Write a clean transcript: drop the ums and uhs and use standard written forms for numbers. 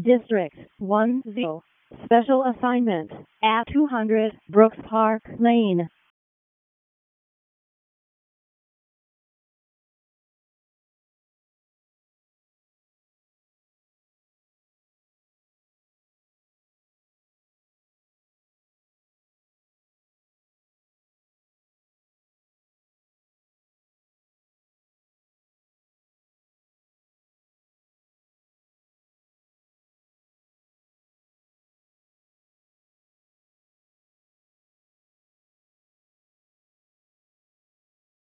District 10. Special assignment at 200 Brooks Park Lane.